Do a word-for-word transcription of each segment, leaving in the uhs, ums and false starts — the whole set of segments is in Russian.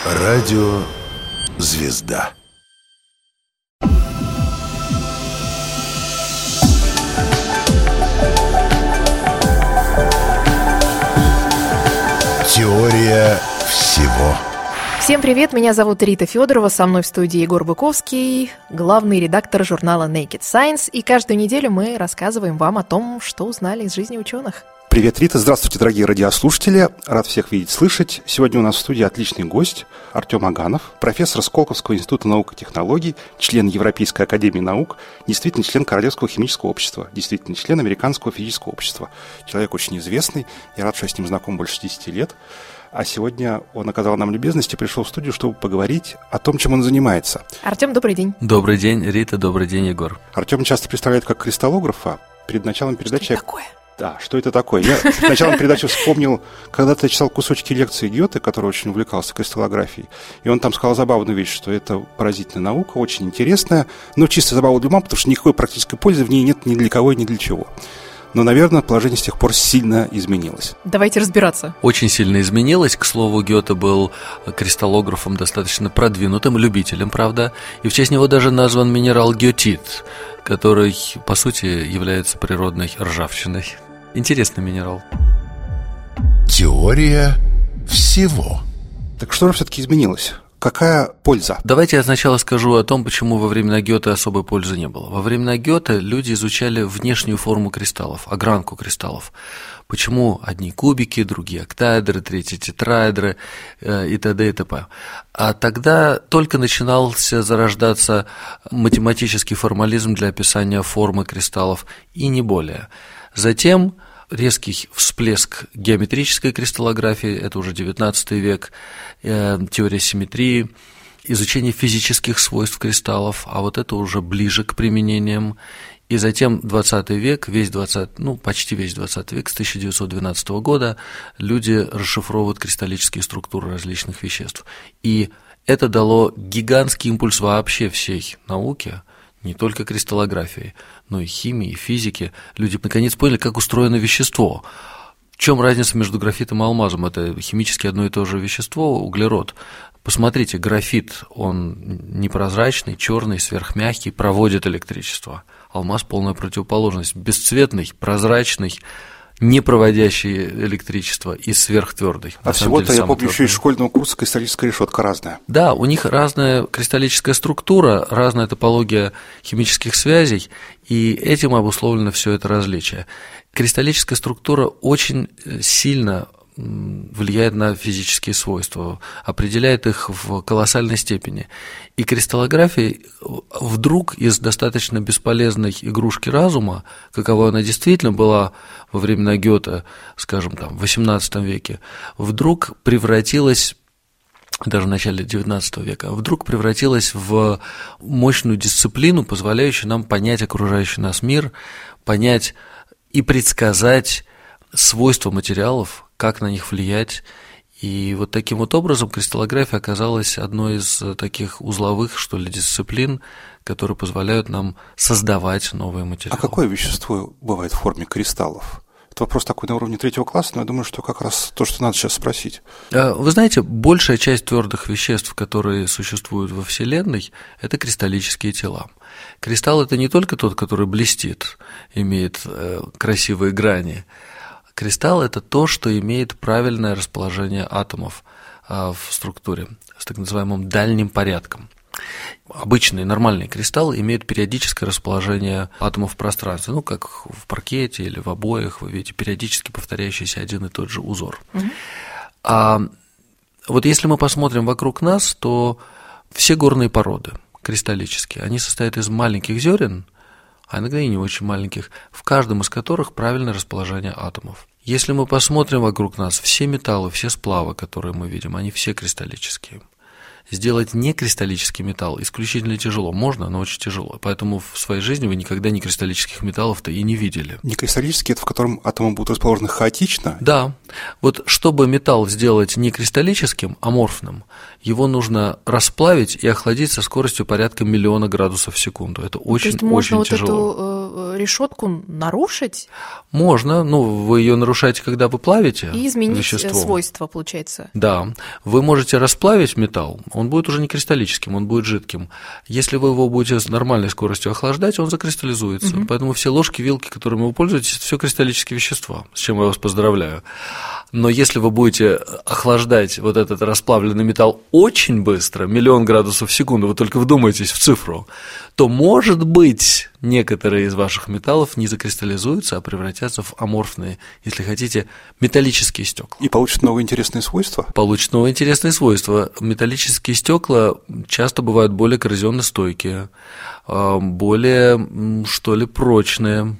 Радио «Звезда». Теория всего. Всем привет, меня зовут Рита Федорова, со мной в студии Егор Быковский, главный редактор журнала Naked Science, и каждую неделю мы рассказываем вам о том, что узнали из жизни ученых. Привет, Рита, здравствуйте, дорогие радиослушатели, рад всех видеть, слышать. Сегодня у нас в студии отличный гость Артем Аганов, профессор Сколковского института наук и технологий, член Европейской академии наук, действительно член Королевского химического общества, действительно член Американского физического общества. Человек очень известный, я рад, что я с ним знаком больше десяти лет. А сегодня он оказал нам любезность и пришел в студию, чтобы поговорить о том, чем он занимается. Артем, добрый день. Добрый день, Рита, добрый день, Егор. Артем часто представляет как кристаллографа. Перед началом передачи... Что это такое? Да, что это такое? Я перед началом передачи вспомнил, когда-то я читал кусочки лекции Гёте, который очень увлекался кристаллографией, и он там сказал забавную вещь, что это поразительная наука, очень интересная, но чисто забава для ума, потому что никакой практической пользы в ней нет ни для кого и ни для чего. Но, наверное, положение с тех пор сильно изменилось. Давайте разбираться. Очень сильно изменилось. К слову, Гёте был кристаллографом достаточно продвинутым, любителем, правда, и в честь него даже назван минерал геотит, который, по сути, является природной ржавчиной. Интересный минерал. Теория всего. Так что же все-таки изменилось? Какая польза? Давайте я сначала скажу о том, почему во времена Гёте особой пользы не было. Во времена Гёте люди изучали внешнюю форму кристаллов, огранку кристаллов. Почему одни кубики, другие октаэдры, третьи тетраэдры э, и т.д. и т.п. А тогда только начинался зарождаться математический формализм для описания формы кристаллов, и не более. Затем резкий всплеск геометрической кристаллографии, это уже девятнадцатый век, э, теория симметрии, изучение физических свойств кристаллов, а вот это уже ближе к применениям. И затем двадцатый век, весь двадцатый, ну, почти весь двадцатый век, с тысяча девятьсот двенадцатого года люди расшифровывают кристаллические структуры различных веществ. И это дало гигантский импульс вообще всей науке, не только кристаллографии, но и химии, и физики. Люди наконец поняли, как устроено вещество. В чем разница между графитом и алмазом? Это химически одно и то же вещество, углерод. Посмотрите, графит, он непрозрачный, черный, сверхмягкий, проводит электричество. Алмаз – полная противоположность, бесцветный, прозрачный, не проводящий электричество и сверхтвердый. А всего-то, я помню, еще из школьного курса кристаллическая решетка разная. Да, у них разная кристаллическая структура, разная топология химических связей, и этим обусловлено все это различие. Кристаллическая структура очень сильно влияет на физические свойства, определяет их в колоссальной степени. И кристаллография вдруг из достаточно бесполезной игрушки разума, каковой она действительно была во времена Гёте, скажем, там, в восемнадцатом веке, вдруг превратилась, даже в начале девятнадцатого века, вдруг превратилась в мощную дисциплину, позволяющую нам понять окружающий нас мир, понять и предсказать свойства материалов, как на них влиять. И вот таким вот образом кристаллография оказалась одной из таких узловых, что ли, дисциплин, которые позволяют нам создавать новые материалы. А какое вещество бывает в форме кристаллов? Это вопрос такой на уровне третьего класса, но я думаю, что как раз то, что надо сейчас спросить. Вы знаете, большая часть твердых веществ, которые существуют во Вселенной, это кристаллические тела. Кристалл – это не только тот, который блестит, имеет красивые грани. Кристалл – это то, что имеет правильное расположение атомов в структуре с так называемым дальним порядком. Обычные нормальные кристаллы имеют периодическое расположение атомов в пространстве, ну, как в паркете или в обоях, вы видите периодически повторяющийся один и тот же узор. Mm-hmm. А вот если мы посмотрим вокруг нас, то все горные породы кристаллические, они состоят из маленьких зерен, а иногда и не очень маленьких, в каждом из которых правильное расположение атомов. Если мы посмотрим вокруг нас, все металлы, все сплавы, которые мы видим, они все кристаллические. Сделать некристаллический металл исключительно тяжело. Можно, но очень тяжело. Поэтому в своей жизни вы никогда некристаллических металлов-то и не видели. Некристаллический – это в котором атомы будут расположены хаотично? Да. Вот чтобы металл сделать некристаллическим, аморфным, его нужно расплавить и охладить со скоростью порядка миллиона градусов в секунду. Это очень-очень очень тяжело. Вот эту эту решетку нарушить? Можно, ну, вы ее нарушаете, когда вы плавите и изменить вещество. Свойства, получается. Да, вы можете расплавить металл, он будет уже не кристаллическим, он будет жидким. Если вы его будете с нормальной скоростью охлаждать, он закристаллизуется. Угу. Поэтому все ложки, вилки, которыми вы пользуетесь, это все кристаллические вещества, с чем я вас поздравляю. Но если вы будете охлаждать вот этот расплавленный металл очень быстро, миллион градусов в секунду, вы только вдумайтесь в цифру, то, может быть, некоторые из ваших металлов не закристаллизуются, а превратятся в аморфные, если хотите, металлические стекла. И получат новые интересные свойства? Получат новые интересные свойства. Металлические стекла часто бывают более коррозионно-стойкие, более, что ли, прочные.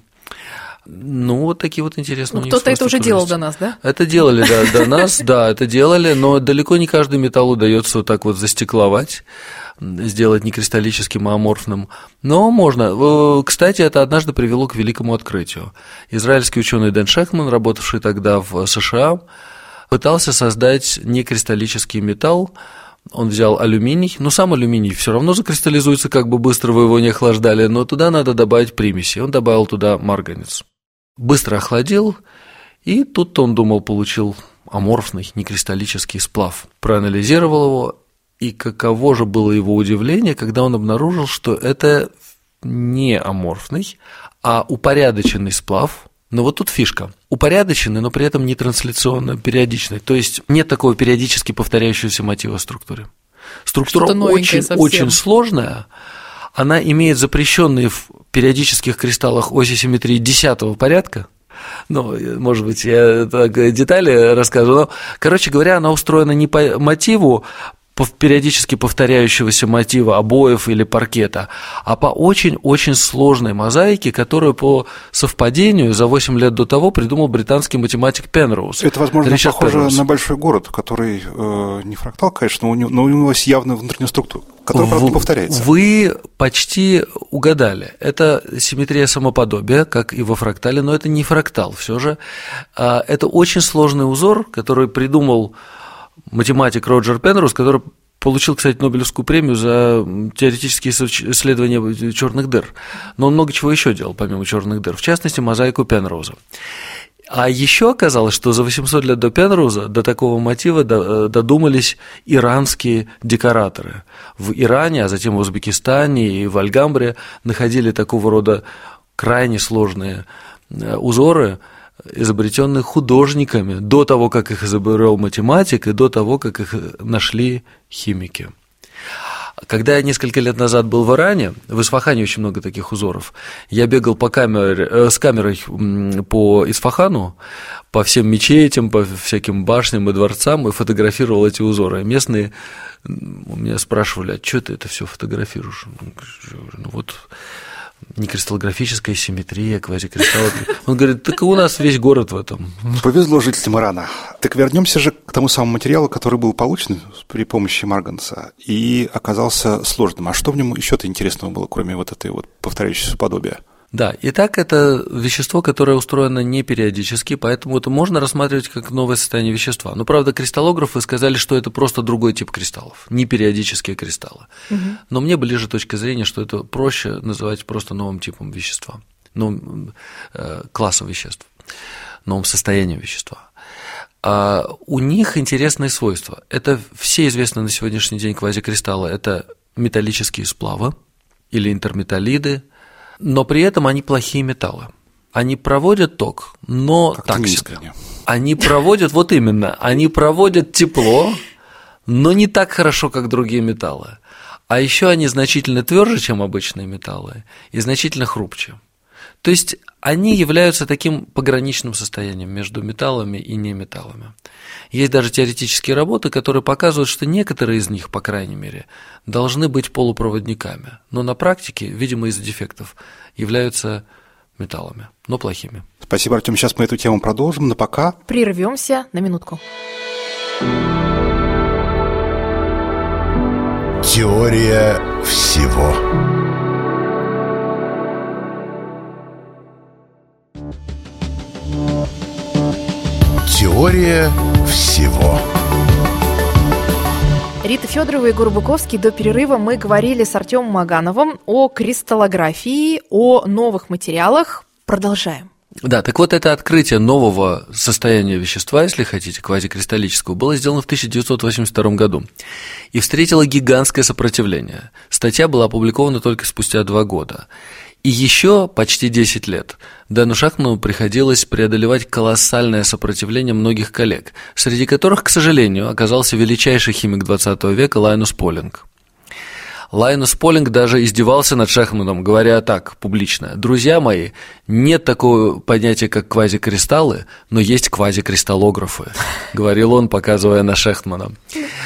Ну, вот такие вот интересные. Ну, кто-то это уже делал есть. До нас, да? Это делали, да, до нас, да, это делали, но далеко не каждый металл удается вот так вот застекловать, сделать не кристаллическим, а аморфным. Но можно. Кстати, это однажды привело к великому открытию. Израильский ученый Дэн Шехман, работавший тогда в США, пытался создать некристаллический металл. Он взял алюминий, но сам алюминий все равно закристаллизуется, как бы быстро вы его не охлаждали, но туда надо добавить примеси. Он добавил туда марганец. Быстро охладил, и тут-то он думал, получил аморфный, некристаллический сплав. Проанализировал его, и каково же было его удивление, когда он обнаружил, что это не аморфный, а упорядоченный сплав. Но вот тут фишка. Упорядоченный, но при этом не трансляционно периодичный. То есть нет такого периодически повторяющегося мотива в структуре. Структура очень-очень сложная. Она имеет запрещенные в периодических кристаллах оси симметрии десятого порядка. Ну, может быть, я так детали расскажу. Но, короче говоря, она устроена не по мотиву периодически повторяющегося мотива обоев или паркета, а по очень-очень сложной мозаике, которую по совпадению за восемь лет до того придумал британский математик Пенроуз. Это, возможно, Ричард похоже Пенроуз. На большой город, который э, не фрактал, конечно, но у него, но у него есть явная внутренняя структура, которая, правда, не повторяется. Вы почти угадали. Это симметрия самоподобия, как и во фрактале, но это не фрактал все же. Это очень сложный узор, который придумал математик Роджер Пенроуз, который получил, кстати, Нобелевскую премию за теоретические исследования черных дыр. Но он много чего еще делал, помимо черных дыр, в частности, мозаику Пенроуза. А еще оказалось, что за восемьсот лет до Пенроуза до такого мотива додумались иранские декораторы. В Иране, а затем в Узбекистане и в Альгамбре находили такого рода крайне сложные узоры, изобретенные художниками до того, как их изобрел математик, и до того, как их нашли химики. Когда я несколько лет назад был в Иране, в Исфахане очень много таких узоров, я бегал по камере, с камерой по Исфахану, по всем мечетям, по всяким башням и дворцам, и фотографировал эти узоры. Местные у меня спрашивали, а что ты это все фотографируешь? Ну вот... некристаллографическая симметрия, квазикристаллы. Он говорит, так и у нас весь город в этом. Повезло жителям Ирана. Так вернемся же к тому самому материалу, который был получен при помощи марганца и оказался сложным. А что в нем еще-то интересного было, кроме вот этой вот повторяющейся подобия? Да, итак, это вещество, которое устроено не периодически, поэтому это можно рассматривать как новое состояние вещества. Но, правда, кристаллографы сказали, что это просто другой тип кристаллов, не периодические кристаллы. Угу. Но мне ближе точка зрения, что это проще называть просто новым типом вещества, новым э, классом веществ, новым состоянием вещества. А у них интересные свойства. Это все известные на сегодняшний день квазикристаллы, это металлические сплавы или интерметаллиды, но при этом они плохие металлы. Они проводят ток, но как так себе. Они проводят, вот именно, они проводят тепло, но не так хорошо, как другие металлы. А еще они значительно тверже, чем обычные металлы, и значительно хрупче. То есть они являются таким пограничным состоянием между металлами и неметаллами. Есть даже теоретические работы, которые показывают, что некоторые из них, по крайней мере, должны быть полупроводниками, но на практике, видимо, из-за дефектов, являются металлами, но плохими. Спасибо, Артем. Сейчас мы эту тему продолжим, но пока... Прервемся на минутку. Теория всего. Теория всего. Рита Федорова и Егор Быковский. До перерыва мы говорили с Артемом Агановым о кристаллографии, о новых материалах. Продолжаем. Да, так вот это открытие нового состояния вещества, если хотите, квазикристаллического, было сделано в тысяча девятьсот восемьдесят втором году и встретило гигантское сопротивление. Статья была опубликована только спустя два года. И еще почти десять лет Дэну Шахтману приходилось преодолевать колоссальное сопротивление многих коллег, среди которых, к сожалению, оказался величайший химик двадцатого века Лайнус Полинг. Лайнус Полинг даже издевался над Шахтманом, говоря так публично: «Друзья мои, нет такого понятия, как квазикристаллы, но есть квазикристаллографы», — говорил он, показывая на Шахтмана.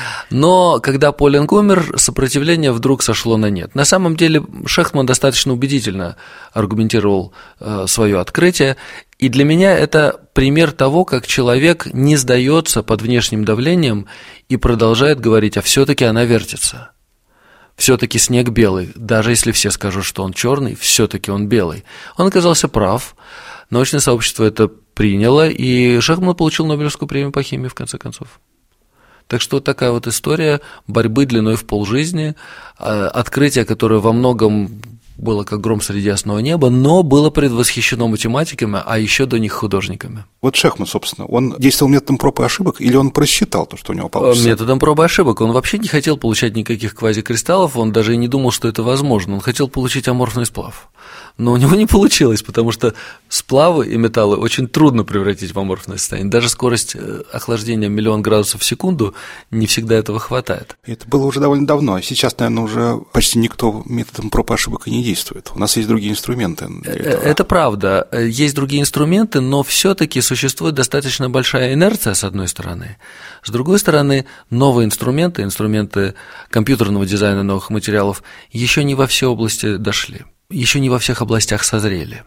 Но когда Полинг умер, сопротивление вдруг сошло на нет. На самом деле Шахтман достаточно убедительно аргументировал э, свое открытие, и для меня это пример того, как человек не сдается под внешним давлением и продолжает говорить: «А все-таки она вертится». Все-таки снег белый, даже если все скажут, что он черный, все-таки он белый. Он оказался прав, научное сообщество это приняло, и Шахтман получил Нобелевскую премию по химии, в конце концов. Так что вот такая вот история борьбы длиной в полжизни, открытие, которое во многом было как гром среди ясного неба, но было предвосхищено математиками, а еще до них художниками. Вот Шахтман, собственно, он действовал методом проб и ошибок, или он просчитал то, что у него получится? Методом проб и ошибок. Он вообще не хотел получать никаких квазикристаллов, он даже и не думал, что это возможно. Он хотел получить аморфный сплав. Но у него не получилось, потому что сплавы и металлы очень трудно превратить в аморфное состояние. Даже скорость охлаждения миллион градусов в секунду не всегда этого хватает. Это было уже довольно давно. Сейчас, наверное, уже почти никто методом проб и ошибок и не действует. У нас есть другие инструменты для этого. Это правда. Есть другие инструменты, но все-таки существует достаточно большая инерция, с одной стороны. С другой стороны, новые инструменты, инструменты компьютерного дизайна новых материалов еще не во все области дошли. Еще не во всех областях созрели.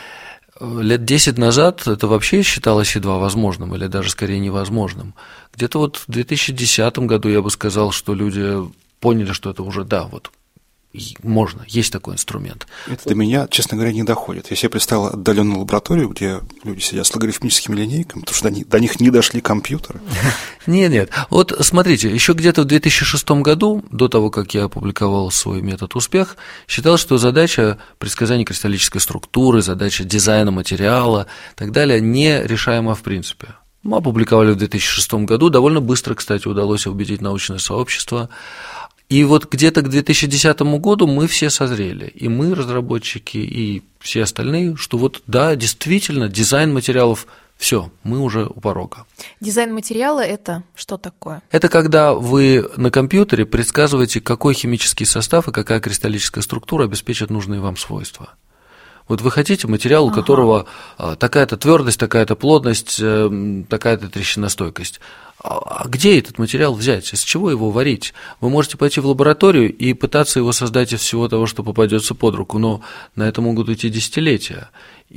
Лет десять назад это вообще считалось едва возможным, или даже скорее невозможным. Где-то вот в две тысячи десятом году я бы сказал, что люди поняли, что это уже, да, вот можно, есть такой инструмент. Это до меня, честно говоря, не доходит. Я себе представил отдаленную лабораторию, где люди сидят с логарифмическими линейками, потому что до них не дошли компьютеры. Нет, нет. Вот смотрите, еще где-то в две тысячи шестом году, до того, как я опубликовал свой метод «Успех», считал, что задача предсказания кристаллической структуры, задача дизайна материала и так далее нерешаема в принципе. Мы опубликовали в две тысячи шестом году, довольно быстро, кстати, удалось убедить научное сообщество. И вот где-то к две тысячи десятому году мы все созрели, и мы, разработчики, и все остальные, что вот да, действительно, дизайн материалов, все, мы уже у порога. Дизайн материала – это что такое? Это когда вы на компьютере предсказываете, какой химический состав и какая кристаллическая структура обеспечат нужные вам свойства. Вот вы хотите материал, у ага. которого такая-то твердость, такая-то плотность, такая-то трещиностойкость. А где этот материал взять? Из чего его варить? Вы можете пойти в лабораторию и пытаться его создать из всего того, что попадется под руку, но на это могут уйти десятилетия,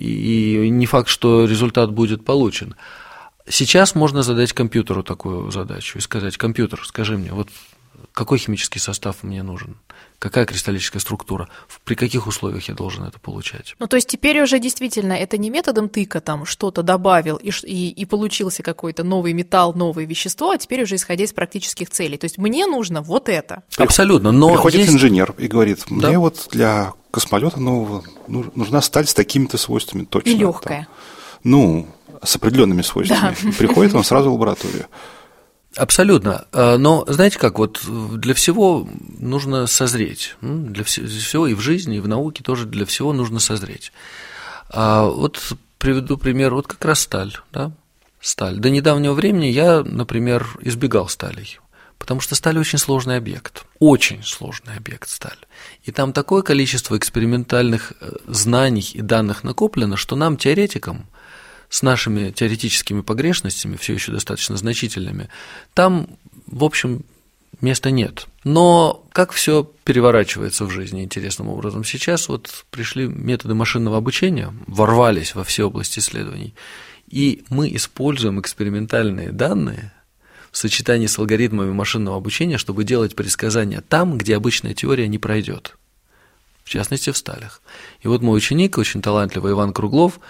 и не факт, что результат будет получен. Сейчас можно задать компьютеру такую задачу и сказать: компьютер, скажи мне, вот какой химический состав мне нужен, какая кристаллическая структура, при каких условиях я должен это получать. Ну, то есть теперь уже действительно это не методом тыка там что-то добавил и, и, и получился какой-то новый металл, новое вещество, а теперь уже исходя из практических целей. То есть мне нужно вот это. Абсолютно. Но приходит есть... инженер и говорит: мне да? вот для космолета нового нужна сталь с такими-то свойствами точно. И легкая. Ну, с определенными свойствами. Да. Приходит он сразу в лабораторию. Абсолютно. Но знаете как, вот для всего нужно созреть. Для всего и в жизни, и в науке тоже для всего нужно созреть. Вот приведу пример, вот как раз сталь. Да? Сталь. До недавнего времени я, например, избегал сталей, потому что сталь очень сложный объект. Очень сложный объект сталь. И там такое количество экспериментальных знаний и данных накоплено, что нам, теоретикам, с нашими теоретическими погрешностями, все еще достаточно значительными, там, в общем, места нет. Но как все переворачивается в жизни интересным образом. Сейчас вот пришли методы машинного обучения, ворвались во все области исследований, и мы используем экспериментальные данные в сочетании с алгоритмами машинного обучения, чтобы делать предсказания там, где обычная теория не пройдет, в частности, в сталях. И вот мой ученик, очень талантливый Иван Круглов,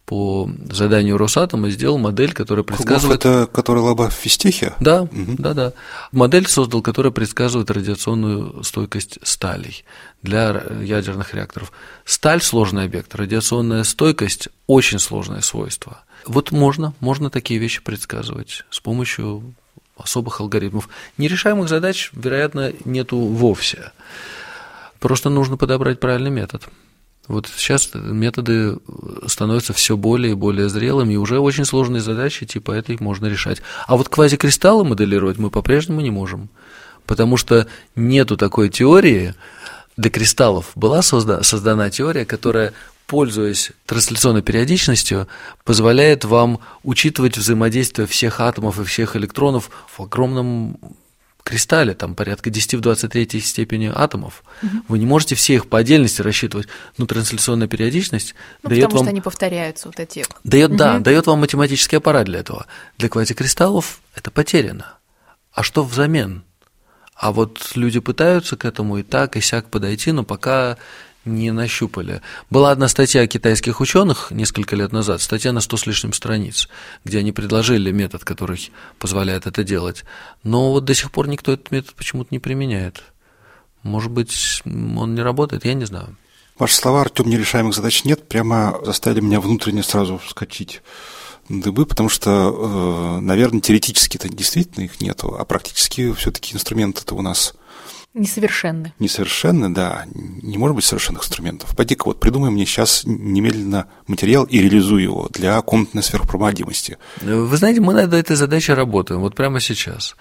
по заданию Росатома сделал модель, которая предсказывает… Круглов – это который лаба в физтехе? Да, угу. да, да. Модель создал, которая предсказывает радиационную стойкость сталей для ядерных реакторов. Сталь – сложный объект, радиационная стойкость – очень сложное свойство. Вот можно, можно такие вещи предсказывать с помощью особых алгоритмов. Нерешаемых задач, вероятно, нету вовсе. Просто нужно подобрать правильный метод. Вот сейчас методы становятся все более и более зрелыми, и уже очень сложные задачи типа этой можно решать. А вот квазикристаллы моделировать мы по-прежнему не можем, потому что нету такой теории. Для кристаллов была созда- создана теория, которая, пользуясь трансляционной периодичностью, позволяет вам учитывать взаимодействие всех атомов и всех электронов в огромном кристалле, там порядка десять в двадцать третьей степени атомов. Угу. Вы не можете все их по отдельности рассчитывать, но трансляционная периодичность ну, дает потому вам… что они повторяются, вот эти… Дает, угу. Да, дает вам математический аппарат для этого. Для квазикристаллов это потеряно. А что взамен? А вот люди пытаются к этому и так, и сяк подойти, но пока не нащупали. Была одна статья китайских ученых несколько лет назад, статья на сто с лишним страниц, где они предложили метод, который позволяет это делать. Но вот до сих пор никто этот метод почему-то не применяет. Может быть, он не работает, я не знаю. Ваши слова, Артем, нерешаемых задач нет, прямо заставили меня внутренне сразу вскочить на дыбы, потому что, наверное, теоретически-то действительно их нету, а практически все-таки инструменты-то у нас… Несовершенны. Несовершенны, да. Не может быть совершенных инструментов. Пойди-ка вот придумай мне сейчас немедленно материал и реализуй его для комнатной сверхпроводимости. Вы знаете, мы над этой задачей работаем, вот прямо сейчас.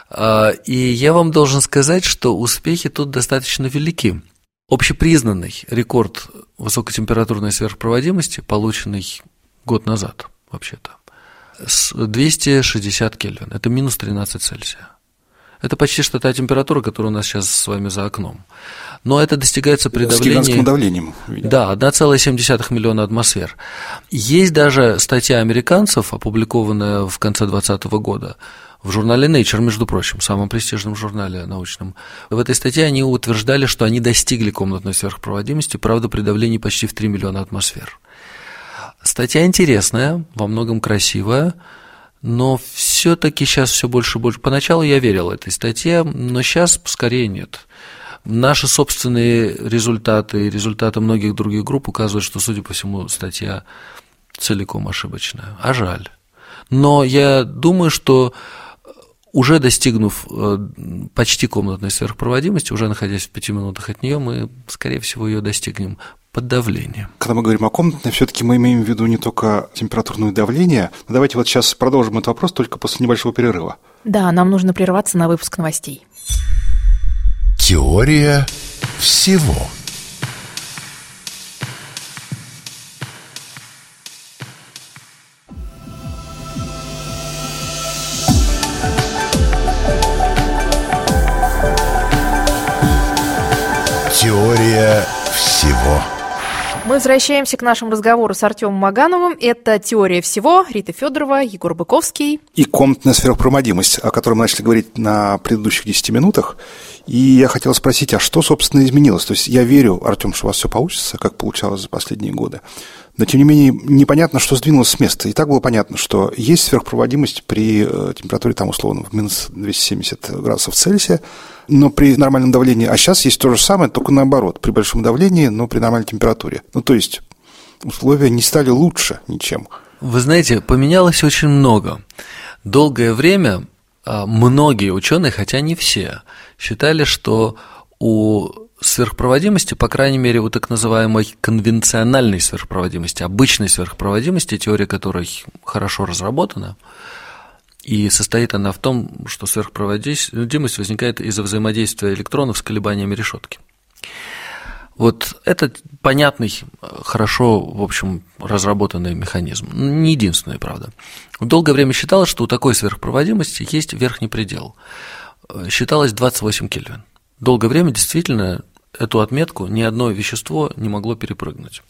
И я вам должен сказать, что успехи тут достаточно велики. Общепризнанный рекорд высокотемпературной сверхпроводимости, полученный год назад, вообще-то, двести шестьдесят Кельвин, это минус тринадцать Цельсия. Это почти что та температура, которая у нас сейчас с вами за окном. Но это достигается при давлении… С гигантским давлением. Видимо. Да, одна целая семь десятых миллиона атмосфер. Есть даже статья американцев, опубликованная в конце двадцатого года, в журнале Nature, между прочим, самом престижном журнале научном. В этой статье они утверждали, что они достигли комнатной сверхпроводимости, правда, при давлении почти в три миллиона атмосфер. Статья интересная, во многом красивая, но все-таки сейчас все больше и больше. Поначалу я верил этой статье, но сейчас скорее нет. Наши собственные результаты и результаты многих других групп указывают, что, судя по всему, статья целиком ошибочная. А жаль. Но я думаю, что уже достигнув почти комнатной сверхпроводимости, уже находясь в пяти минутах от нее, мы, скорее всего, ее достигнем под давлением. Когда мы говорим о комнатной, все-таки мы имеем в виду не только температурное давление. Но давайте вот сейчас продолжим этот вопрос только после небольшого перерыва. Да, нам нужно прерваться на выпуск новостей. Теория всего. Теория всего. Мы возвращаемся к нашему разговору с Артемом Магановым. Это «Теория всего». Рита Федорова, Егор Быковский. И комнатная сверхпроводимость, о которой мы начали говорить на предыдущих десяти минутах. И я хотел спросить, а что, собственно, изменилось? То есть я верю, Артем, что у вас все получится, как получалось за последние годы. Но, тем не менее, непонятно, что сдвинулось с места. И так было понятно, что есть сверхпроводимость при температуре, там, условно, в минус двести семьдесят градусов Цельсия, но при нормальном давлении. А сейчас есть то же самое, только наоборот, при большом давлении, но при нормальной температуре. Ну, то есть условия не стали лучше ничем. Вы знаете, поменялось очень много. Долгое время многие ученые, хотя не все, считали, что у сверхпроводимости, по крайней мере, у так называемой конвенциональной сверхпроводимости, обычной сверхпроводимости, теория которой хорошо разработана, и состоит она в том, что сверхпроводимость возникает из-за взаимодействия электронов с колебаниями решетки. Вот это понятный, хорошо, в общем, разработанный механизм. Не единственный, правда. Долгое время считалось, что у такой сверхпроводимости есть верхний предел. Считалось двадцать восемь Кельвин. Долгое время действительно эту отметку ни одно вещество не могло перепрыгнуть.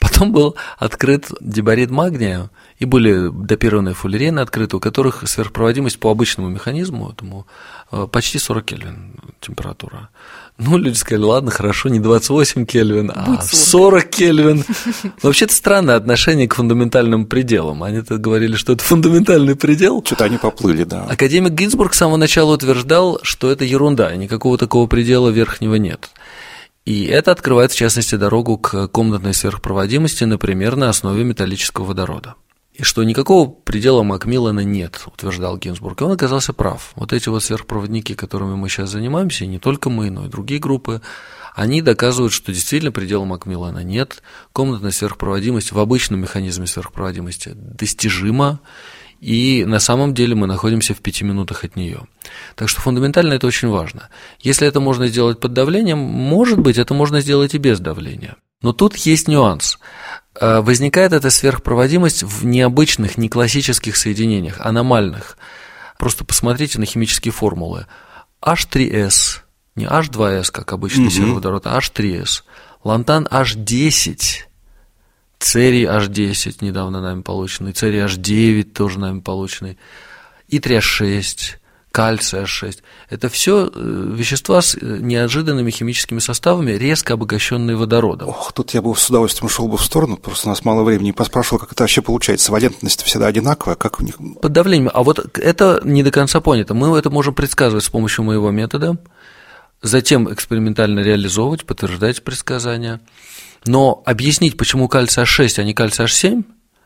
Потом был открыт дибарид магния, и были допированные фуллерены открыты, у которых сверхпроводимость по обычному механизму, этому, почти сорок Кельвин температура. Ну, люди сказали, ладно, хорошо, не двадцать восемь Кельвин, а сорок Кельвин. Вообще-то странное отношение к фундаментальным пределам. Они-то говорили, что это фундаментальный предел. Что-то они поплыли, да. Академик Гинзбург с самого начала утверждал, что это ерунда, никакого такого предела верхнего нет. И это открывает, в частности, дорогу к комнатной сверхпроводимости, например, на основе металлического водорода. И что никакого предела Макмиллана нет, утверждал Гинзбург, и он оказался прав. Вот эти вот сверхпроводники, которыми мы сейчас занимаемся, и не только мы, но и другие группы, они доказывают, что действительно предела Макмиллана нет, комнатная сверхпроводимость в обычном механизме сверхпроводимости достижима, и на самом деле мы находимся в пяти минутах от нее. Так что фундаментально это очень важно. Если это можно сделать под давлением, может быть, это можно сделать и без давления. Но тут есть нюанс. Возникает эта сверхпроводимость в необычных, не классических соединениях, аномальных. Просто посмотрите на химические формулы. эйч три эс, не эйч два эс, как обычный сероводород, а эйч три эс. Лантан эйч десять, церий эйч десять, недавно нами полученный, церий эйч девять тоже нами полученный, иттрий эйч шесть, кальций эйч шесть. Это все вещества с неожиданными химическими составами, резко обогащенные водородом. Ох, тут я бы с удовольствием ушел бы в сторону, просто у нас мало времени, и поспрашивал, как это вообще получается. Валентность всегда одинаковая, как у них? Под давлением. А вот это не до конца понято. Мы это можем предсказывать с помощью моего метода, затем экспериментально реализовывать, подтверждать предсказания. Но объяснить, почему кальций эйч шесть, а не кальций эйч семь,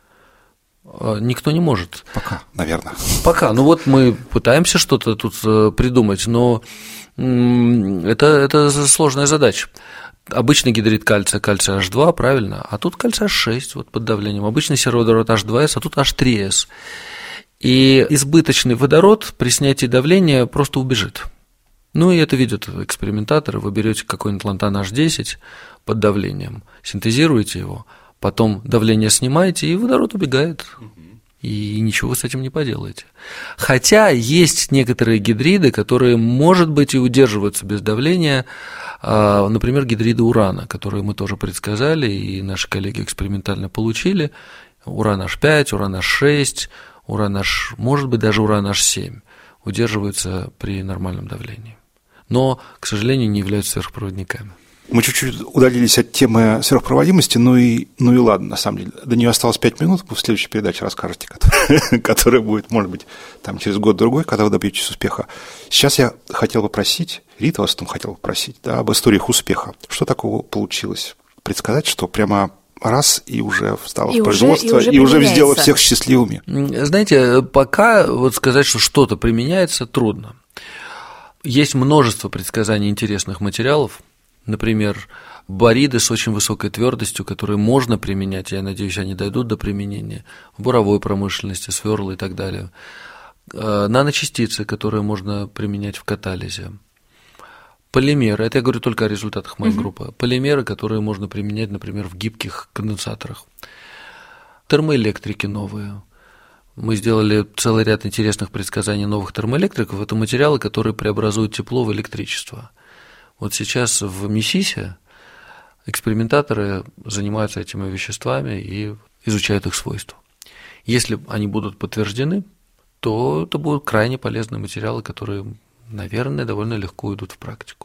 никто не может. Пока, наверное. Пока. Ну вот мы пытаемся что-то тут придумать, но это, это сложная задача. Обычный гидрид кальция, кальций эйч два, правильно, а тут кальций эйч шесть вот под давлением. Обычный сероводород эйч два эс, а тут эйч три эс. И избыточный водород при снятии давления просто убежит. Ну и это видят экспериментаторы. Вы берете какой-нибудь лантан эйч десять под давлением, синтезируете его, потом давление снимаете, и водород убегает. И ничего с этим не поделаете. Хотя есть некоторые гидриды, которые, может быть, и удерживаются без давления, например, гидриды урана, которые мы тоже предсказали, и наши коллеги экспериментально получили. Уран эйч пять, уран эйч шесть, уран H, может быть, даже уран эйч семь удерживаются при нормальном давлении. Но, к сожалению, не являются сверхпроводниками. Мы чуть-чуть удалились от темы сверхпроводимости, ну и, ну и ладно, на самом деле. До нее осталось пять минут, вы в следующей передаче расскажете, которая, которая будет, может быть, там через год-другой, когда вы добьетесь успеха. Сейчас я хотел попросить, Рита вас там хотела попросить, да, об историях успеха. Что такого получилось? Предсказать, что прямо раз и уже встало и в производство, уже, и, и уже уже сделало всех счастливыми. Знаете, пока вот сказать, что что-то применяется, трудно. Есть множество предсказаний интересных материалов. Например, бориды с очень высокой твердостью, которые можно применять, я надеюсь, они дойдут до применения в буровой промышленности, сверла и так далее. Наночастицы, которые можно применять в катализе. Полимеры, это я говорю только о результатах моей угу. группы. Полимеры, которые можно применять, например, в гибких конденсаторах. Термоэлектрики новые. Мы сделали целый ряд интересных предсказаний новых термоэлектриков. Это материалы, которые преобразуют тепло в электричество. Вот сейчас в МИСИСе экспериментаторы занимаются этими веществами и изучают их свойства. Если они будут подтверждены, то это будут крайне полезные материалы, которые, наверное, довольно легко идут в практику.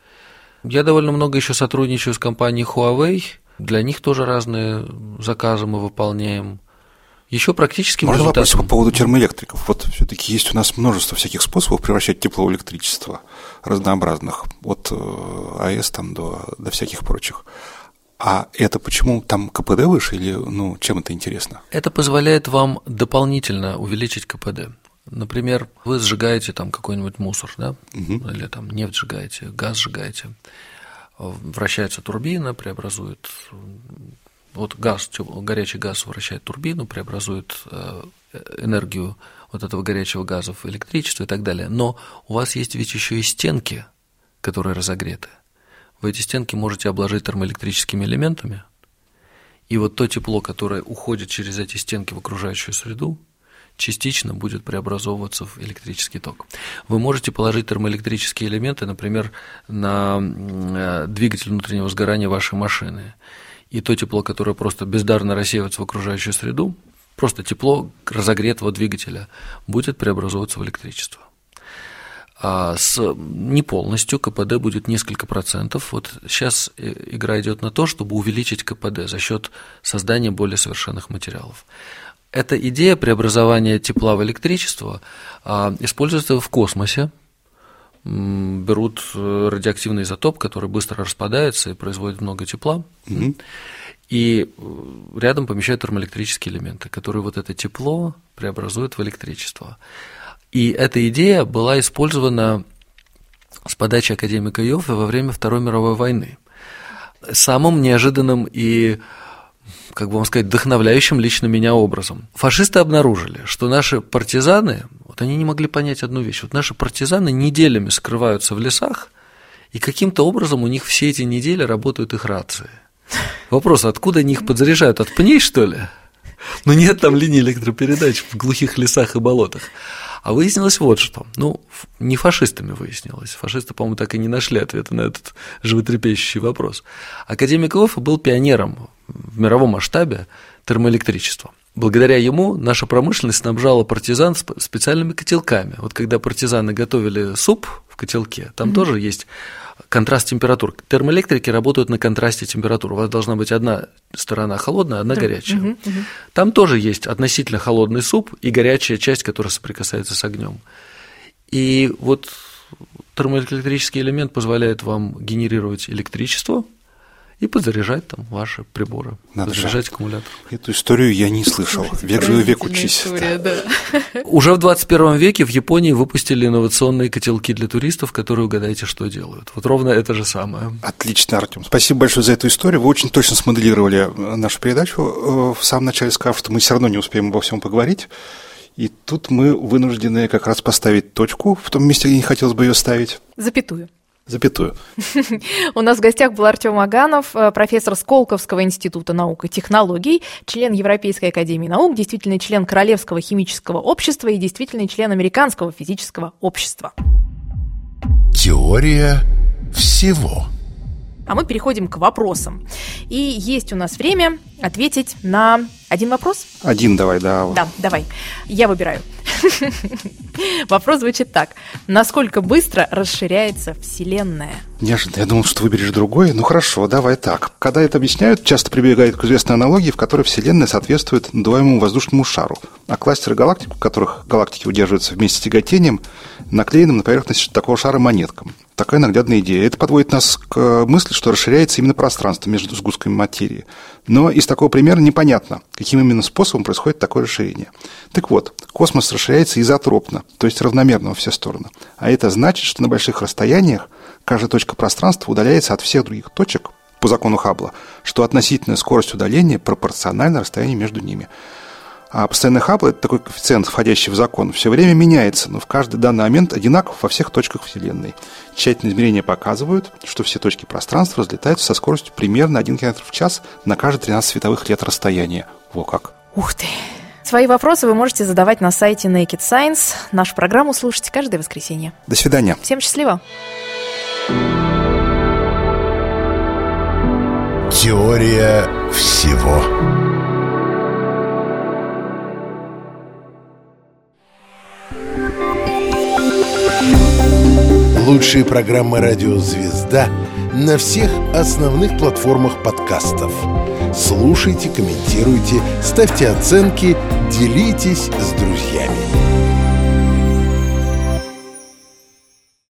Я довольно много еще сотрудничаю с компанией Huawei. Для них тоже разные заказы мы выполняем. Еще практически Можно результатом... вопрос по поводу термоэлектриков? Вот все-таки есть у нас множество всяких способов превращать тепло в электричество, разнообразных, от АЭС там до, до всяких прочих. А это почему там КПД выше или ну, чем это интересно? Это позволяет вам дополнительно увеличить КПД. Например, вы сжигаете там какой-нибудь мусор, да? Угу. Или там нефть сжигаете, газ сжигаете. Вращается турбина, преобразует... Вот газ, горячий газ вращает турбину, преобразует энергию вот этого горячего газа в электричество и так далее. Но у вас есть ведь еще и стенки, которые разогреты. Вы эти стенки можете обложить термоэлектрическими элементами, и вот то тепло, которое уходит через эти стенки в окружающую среду, частично будет преобразовываться в электрический ток. Вы можете положить термоэлектрические элементы, например, на двигатель внутреннего сгорания вашей машины. и то тепло, которое просто бездарно рассеивается в окружающую среду, просто тепло разогретого двигателя будет преобразовываться в электричество. А с, не полностью, КПД будет несколько процентов. Вот сейчас игра идет на то, чтобы увеличить КПД за счет создания более совершенных материалов. Эта идея преобразования тепла в электричество а, используется в космосе. Берут радиоактивный изотоп, который быстро распадается и производит много тепла, mm-hmm. и рядом помещают термоэлектрические элементы, которые вот это тепло преобразуют в электричество. И эта идея была использована с подачи академика Йоффе во время Второй мировой войны. Самым неожиданным и, как бы вам сказать, вдохновляющим лично меня образом. Фашисты обнаружили, что наши партизаны, вот они не могли понять одну вещь, вот наши партизаны неделями скрываются в лесах, и каким-то образом у них все эти недели работают их рации. Вопрос, откуда они их подзаряжают, от пней, что ли? Ну нет там линий электропередач в глухих лесах и болотах. А выяснилось вот что. Ну, не фашистами выяснилось. Фашисты, по-моему, так и не нашли ответа на этот животрепещущий вопрос. Академик Йоффе был пионером в мировом масштабе термоэлектричества. Благодаря ему наша промышленность снабжала партизан специальными котелками. Вот когда партизаны готовили суп в котелке, там mm-hmm. тоже есть контраст температур. Термоэлектрики работают на контрасте температур. У вас должна быть одна сторона холодная, одна горячая. Mm-hmm. Mm-hmm. Там тоже есть относительно холодный суп и горячая часть, которая соприкасается с огнем. И вот термоэлектрический элемент позволяет вам генерировать электричество и подзаряжать там ваши приборы, Надо подзаряжать же. аккумулятор. Эту историю я не слышал. Слушайте, Век живи, век учись. История, да. Уже в двадцать первом веке в Японии выпустили инновационные котелки для туристов, которые, угадайте, что делают. Вот ровно это же самое. Отлично, Артем. Спасибо большое за эту историю. Вы очень точно смоделировали нашу передачу. В самом начале сказав, что мы все равно не успеем обо всем поговорить. И тут мы вынуждены как раз поставить точку в том месте, где не хотелось бы ее ставить. Запятую. Запятую. У нас в гостях был Артем Аганов, профессор Сколковского института наук и технологий, член Европейской академии наук, действительный член Королевского химического общества и действительный член Американского физического общества. Теория всего. А мы переходим к вопросам. И есть у нас время ответить на один вопрос. Один давай, да. Да, давай. Я выбираю. Вопрос звучит так. Насколько быстро расширяется Вселенная? Неожиданно. Я думал, что выберешь другой. Ну хорошо, давай так. Когда это объясняют, часто прибегают к известной аналогии, в которой Вселенная соответствует надуваемому воздушному шару, а кластеры галактик, в которых галактики удерживаются вместе с тяготением, наклеенным на поверхность такого шара монеткам. Такая наглядная идея. Это подводит нас к мысли, что расширяется именно пространство между сгустками материи. Но из такого примера непонятно, каким именно способом происходит такое расширение. Так вот, космос расширяется изотропно, то есть равномерно во все стороны. А это значит, что на больших расстояниях каждая точка пространства удаляется от всех других точек по закону Хаббла, что относительная скорость удаления пропорциональна расстоянию между ними. А постоянный Хаббл – это такой коэффициент, входящий в закон, все время меняется, но в каждый данный момент одинаков во всех точках Вселенной. Тщательные измерения показывают, что все точки пространства разлетаются со скоростью примерно один километр в час на каждые тринадцать световых лет расстояния. Во как! Ух ты! Свои вопросы вы можете задавать на сайте Naked Science. Нашу программу слушайте каждое воскресенье. До свидания. Всем счастливо! Теория всего. Лучшие программы «Радио Звезда» на всех основных платформах подкастов. Слушайте, комментируйте, ставьте оценки, делитесь с друзьями.